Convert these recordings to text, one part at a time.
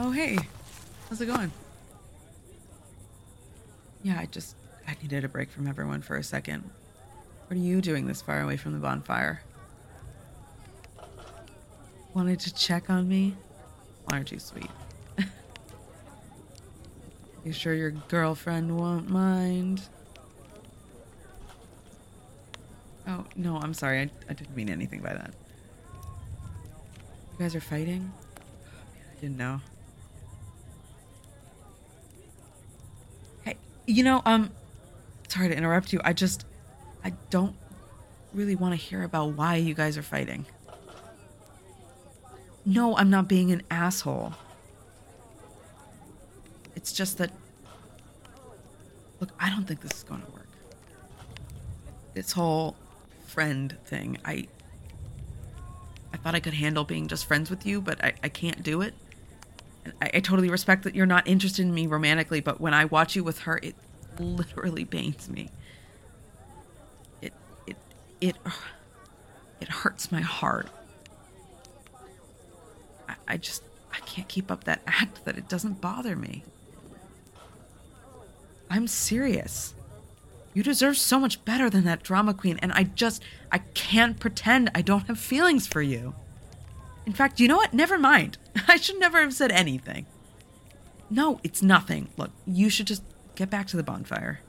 Oh, hey. How's it going? Yeah, I needed a break from everyone for a second. What are you doing this far away from the bonfire? Wanted to check on me? Well, aren't you sweet? You sure your girlfriend won't mind? Oh, no, I'm sorry. I didn't mean anything by that. You guys are fighting? I didn't know. Hey, sorry to interrupt you. I don't really want to hear about why you guys are fighting. No, I'm not being an asshole. It's just that, look, I don't think this is going to work. This whole friend thing, I thought I could handle being just friends with you, but I can't do it. And I totally respect that you're not interested in me romantically, but when I watch you with her, it literally pains me. It it it it hurts my heart. I can't keep up that act that it doesn't bother me. I'm serious. You deserve so much better than that drama queen, and I can't pretend I don't have feelings for you. In fact, you know what? Never mind. I should never have said anything. No, it's nothing. Look, you should just get back to the bonfire.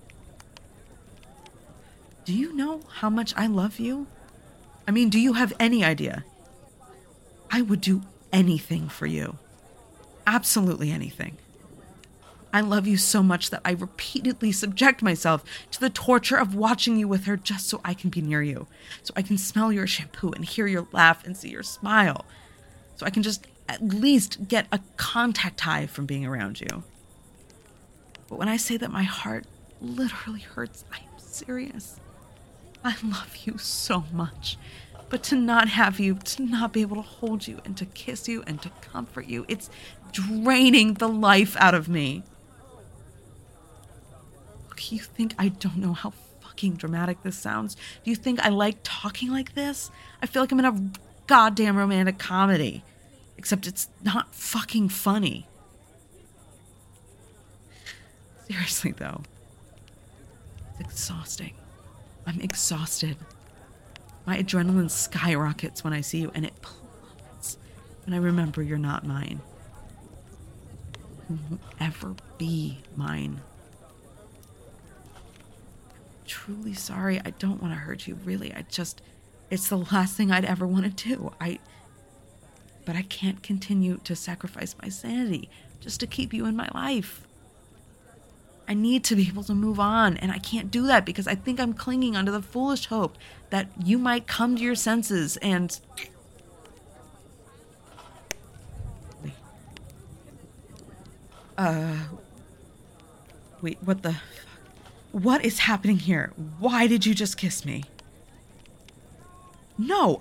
Do you know how much I love you? I mean, do you have any idea? I would do anything for you. Absolutely anything. I love you so much that I repeatedly subject myself to the torture of watching you with her just so I can be near you. So I can smell your shampoo and hear your laugh and see your smile. So I can just at least get a contact high from being around you. But when I say that my heart literally hurts, I am serious. I love you so much. But to not have you, to not be able to hold you and to kiss you and to comfort you, it's draining the life out of me. Look, you think I don't know how fucking dramatic this sounds? Do you think I like talking like this? I feel like I'm in a goddamn romantic comedy. Except it's not fucking funny. Seriously, though. It's exhausting. I'm exhausted. My adrenaline skyrockets when I see you, and it plummets when I remember you're not mine. You won't ever be mine. I'm truly sorry. I don't want to hurt you, really. It's the last thing I'd ever want to do. But I can't continue to sacrifice my sanity just to keep you in my life. I need to be able to move on, and I can't do that because I think I'm clinging onto the foolish hope that you might come to your senses and... Wait, what the... What is happening here? Why did you just kiss me? No!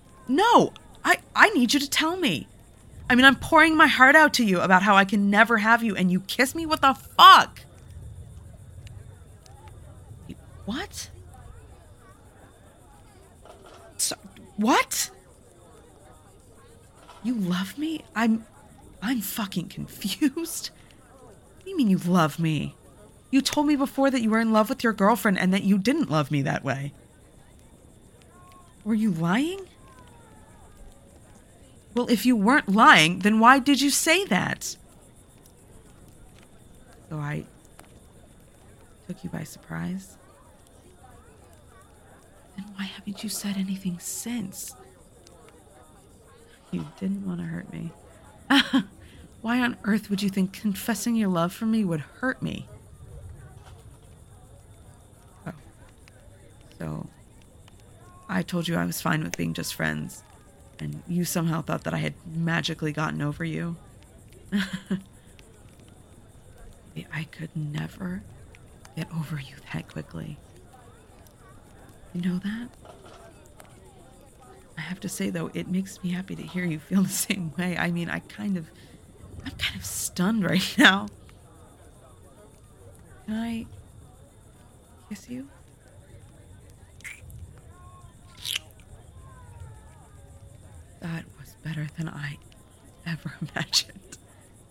I need you to tell me. I mean, I'm pouring my heart out to you about how I can never have you, and you kiss me? What the fuck? What? What? You love me? I'm fucking confused. What do you mean you love me? You told me before that you were in love with your girlfriend and that you didn't love me that way. Were you lying? Well, if you weren't lying, then why did you say that? So I took you by surprise? Then why haven't you said anything since? You didn't want to hurt me. Why on earth would you think confessing your love for me would hurt me? Oh. So, I told you I was fine with being just friends, and you somehow thought that I had magically gotten over you. I could never get over you that quickly. You know that? I have to say, though, it makes me happy to hear you feel the same way. I mean, I'm kind of stunned right now. Can I kiss you? That was better than I ever imagined.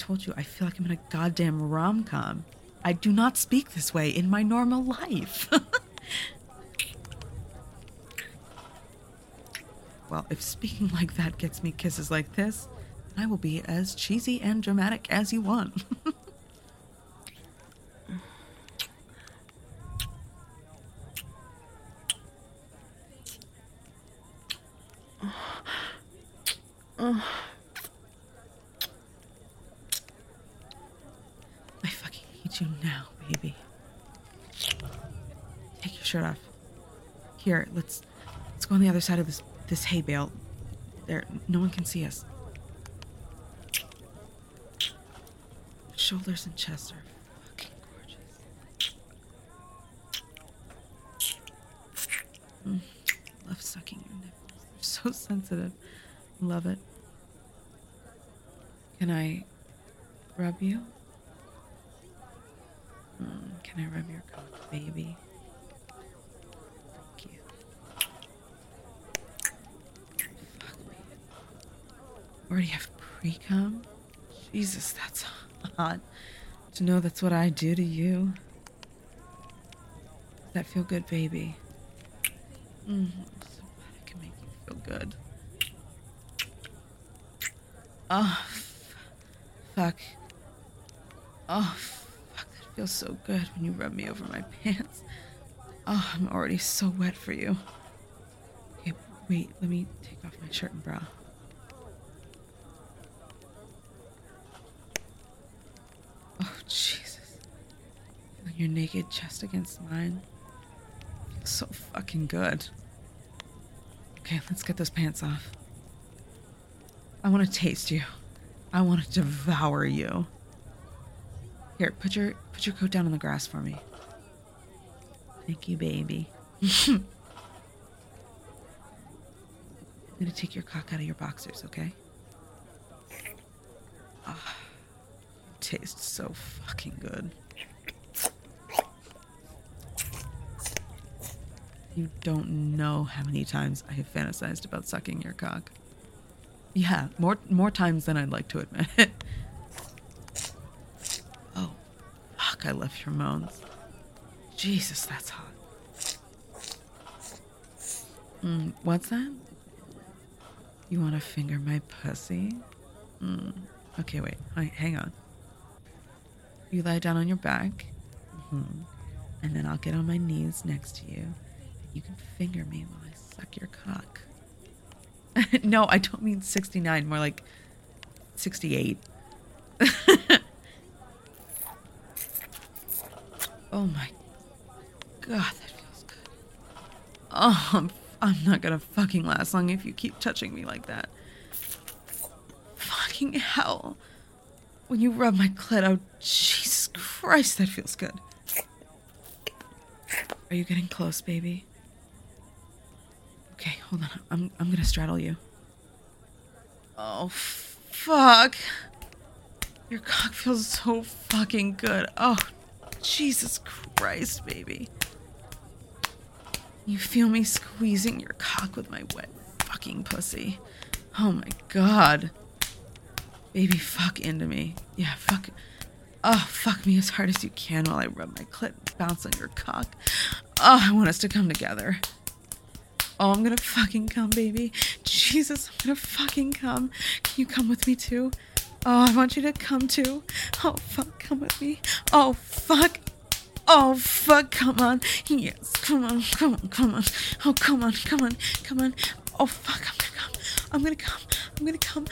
told you, I feel like I'm in a goddamn rom-com. I do not speak this way in my normal life. Well, if speaking like that gets me kisses like this, I will be as cheesy and dramatic as you want. I fucking need you now, baby. Take your shirt off. Here, let's go on the other side of this hay bale. There, no one can see us. Shoulders and chest are fucking gorgeous. Love sucking your nipples. They're so sensitive. Love it. Can I rub you? Can I rub your cock, baby? Thank you. Fuck me. Already have pre-cum? Jesus, that's hot. To know that's what I do to you. Does that feel good, baby? I'm so glad I can make you feel good. Oh, fuck. Oh, fuck, that feels so good when you rub me over my pants. Oh, I'm already so wet for you. Okay, wait, let me take off my shirt and bra. Oh, Jesus. Feeling your naked chest against mine. Feels so fucking good. Okay, let's get those pants off. I want to taste you. I want to devour you. Here, put your coat down on the grass for me. Thank you, baby. I'm gonna take your cock out of your boxers, okay? Ah, it tastes so fucking good. You don't know how many times I have fantasized about sucking your cock. Yeah, more times than I'd like to admit. Oh, fuck, I love your moans. Jesus, that's hot. What's that? You want to finger my pussy? Okay, wait, hang on. You lie down on your back, and then I'll get on my knees next to you. You can finger me while I suck your cock. No, I don't mean 69, more like 68. Oh my God, that feels good. Oh, I'm not gonna fucking last long if you keep touching me like that. Fucking hell. When you rub my clit, oh, Jesus Christ, that feels good. Are you getting close, baby? Okay, hold on. I'm gonna straddle you. Oh, fuck. Your cock feels so fucking good. Oh, Jesus Christ, baby. You feel me squeezing your cock with my wet fucking pussy. Oh my God. Baby, fuck into me. Yeah, fuck. Oh, fuck me as hard as you can while I rub my clit and bounce on your cock. Oh, I want us to come together. Oh, I'm gonna fucking come, baby. Jesus, I'm gonna fucking come. Can you come with me too? Oh, I want you to come too. Oh, fuck, come with me. Oh, fuck. Oh, fuck, come on. Yes, come on, come on, come on. Oh, come on, come on, come on. Oh, fuck, I'm gonna come. I'm gonna come. I'm gonna come.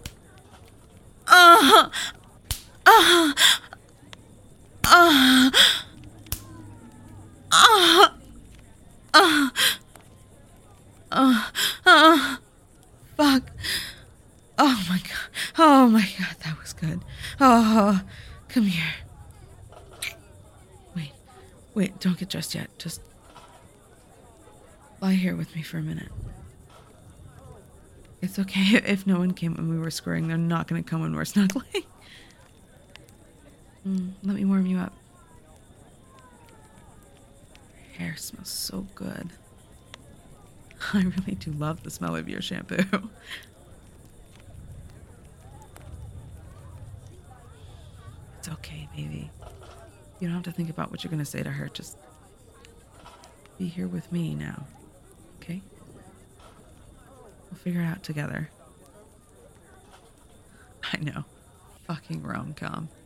Fuck. Oh my God. Oh my God, that was good. Oh, come here. Wait, don't get dressed yet. Just lie here with me for a minute. It's okay if no one came when we were squaring. They're not going to come when we're snuggling. Let me warm you up. Your hair smells so good. I really do love the smell of your shampoo. It's okay, baby. You don't have to think about what you're going to say to her. Just be here with me now, okay? We'll figure it out together. I know. Fucking rom-com.